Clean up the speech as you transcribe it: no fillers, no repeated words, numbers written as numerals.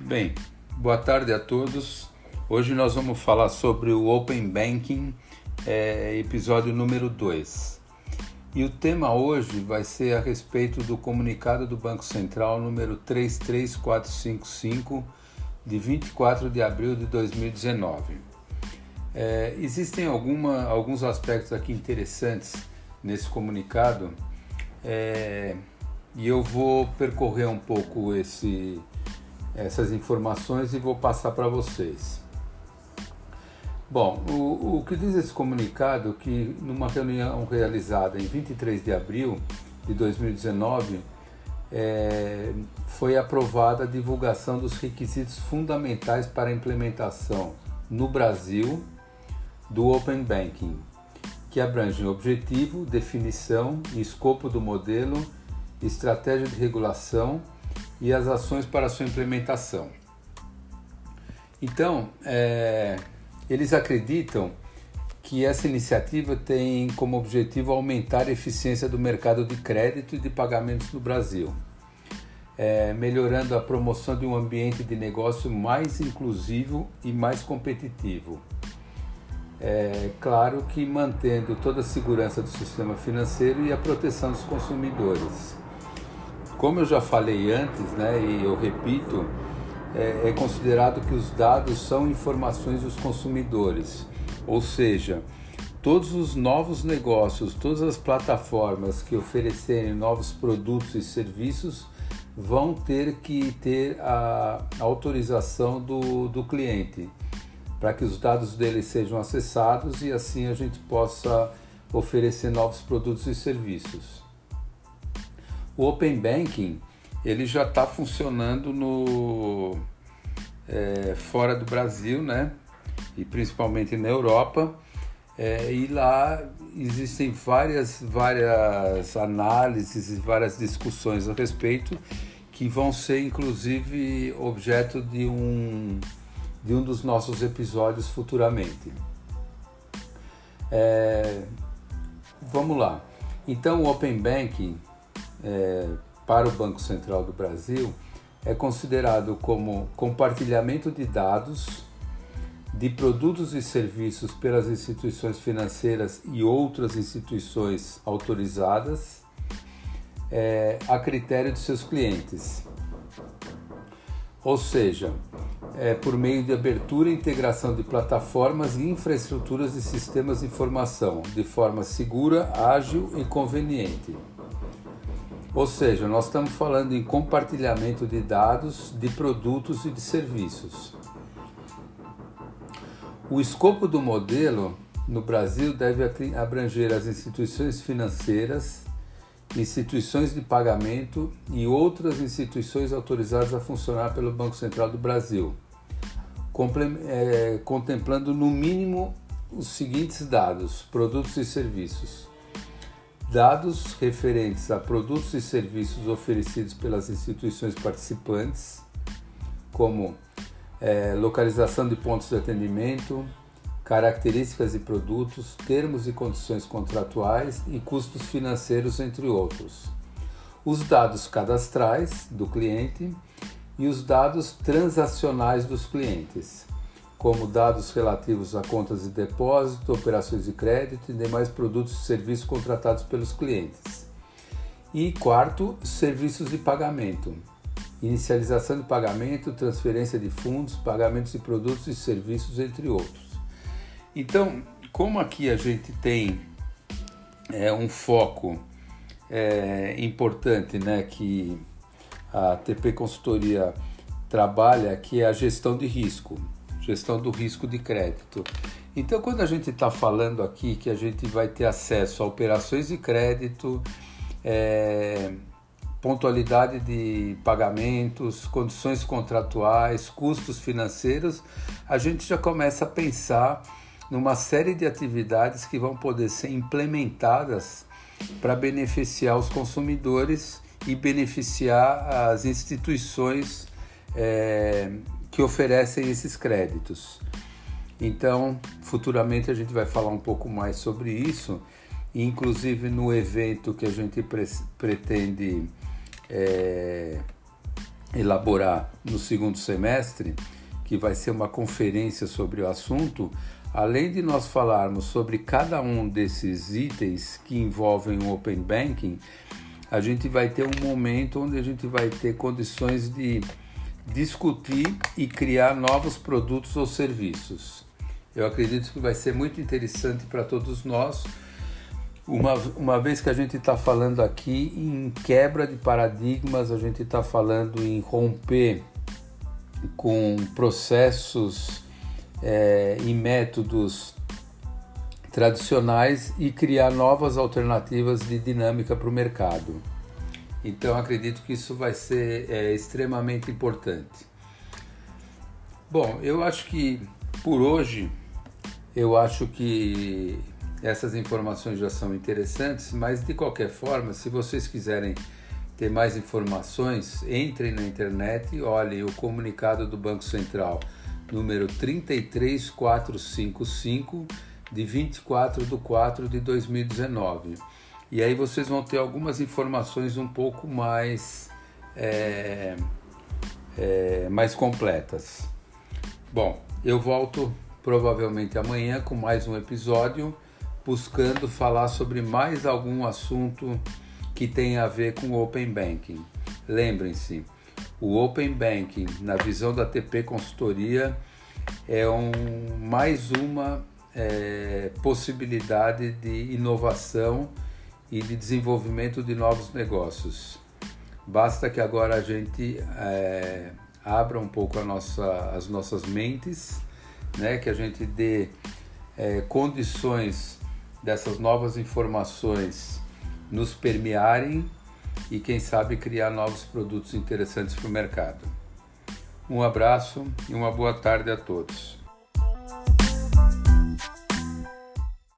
Bem, boa tarde a todos. Hoje nós vamos falar sobre o Open Banking, episódio número 2. E o tema hoje vai ser a respeito do comunicado do Banco Central número 33455, de 24 de abril de 2019. Existem alguns aspectos aqui interessantes nesse comunicado, e eu vou percorrer um pouco essas informações e vou passar para vocês. Bom, o que diz esse comunicado que numa reunião realizada em 23 de abril de 2019 foi aprovada a divulgação dos requisitos fundamentais para a implementação no Brasil do Open Banking, que abrangem objetivo, definição e escopo do modelo, estratégia de regulação e as ações para sua implementação. Então, eles acreditam que essa iniciativa tem como objetivo aumentar a eficiência do mercado de crédito e de pagamentos no Brasil, melhorando a promoção de um ambiente de negócio mais inclusivo e mais competitivo. Claro que mantendo toda a segurança do sistema financeiro e a proteção dos consumidores. Como eu já falei antes, e eu repito, é considerado que os dados são informações dos consumidores, ou seja, todos os novos negócios, todas as plataformas que oferecerem novos produtos e serviços vão ter que ter a autorização do cliente, para que os dados dele sejam acessados e assim a gente possa oferecer novos produtos e serviços. O Open Banking ele já está funcionando fora do Brasil, e principalmente na Europa, e lá existem várias análises e várias discussões a respeito que vão ser inclusive objeto de um dos nossos episódios futuramente. Vamos lá. Então o Open Banking para o Banco Central do Brasil é considerado como compartilhamento de dados de produtos e serviços pelas instituições financeiras e outras instituições autorizadas a critério de seus clientes. Ou seja, por meio de abertura e integração de plataformas e infraestruturas de sistemas de informação de forma segura, ágil e conveniente. Ou seja, nós estamos falando em compartilhamento de dados, de produtos e de serviços. O escopo do modelo no Brasil deve abranger as instituições financeiras, instituições de pagamento e outras instituições autorizadas a funcionar pelo Banco Central do Brasil, contemplando no mínimo os seguintes dados: produtos e serviços. Dados referentes a produtos e serviços oferecidos pelas instituições participantes, como localização de pontos de atendimento, características de produtos, termos e condições contratuais e custos financeiros, entre outros. Os dados cadastrais do cliente e os dados transacionais dos clientes, como dados relativos a contas de depósito, operações de crédito e demais produtos e serviços contratados pelos clientes. E quarto, serviços de pagamento, inicialização de pagamento, transferência de fundos, pagamentos de produtos e serviços, entre outros. Então, como aqui a gente tem um foco importante, que a TP Consultoria trabalha, que é a gestão de risco, gestão do risco de crédito. Então, quando a gente está falando aqui que a gente vai ter acesso a operações de crédito, pontualidade de pagamentos, condições contratuais, custos financeiros, a gente já começa a pensar numa série de atividades que vão poder ser implementadas para beneficiar os consumidores e beneficiar as instituições que oferecem esses créditos. Então, futuramente a gente vai falar um pouco mais sobre isso, inclusive no evento que a gente pretende elaborar no segundo semestre, que vai ser uma conferência sobre o assunto, além de nós falarmos sobre cada um desses itens que envolvem o Open Banking, a gente vai ter um momento onde a gente vai ter condições de discutir e criar novos produtos ou serviços. Eu acredito que vai ser muito interessante para todos nós, uma vez que a gente está falando aqui em quebra de paradigmas, a gente está falando em romper com processos e métodos tradicionais e criar novas alternativas de dinâmica para o mercado. Então acredito que isso vai ser extremamente importante. Bom, eu acho que por hoje, essas informações já são interessantes, mas de qualquer forma, se vocês quiserem ter mais informações, entrem na internet e olhem o comunicado do Banco Central, número 33455, de 24/4/2019. E aí vocês vão ter algumas informações um pouco mais completas. Bom, eu volto provavelmente amanhã com mais um episódio, buscando falar sobre mais algum assunto que tem a ver com o Open Banking. Lembrem-se, o Open Banking, na visão da TP Consultoria, é mais uma possibilidade de inovação e de desenvolvimento de novos negócios. Basta que agora a gente abra um pouco as nossas mentes, né? Que a gente dê condições dessas novas informações nos permearem e, quem sabe, criar novos produtos interessantes para o mercado. Um abraço e uma boa tarde a todos.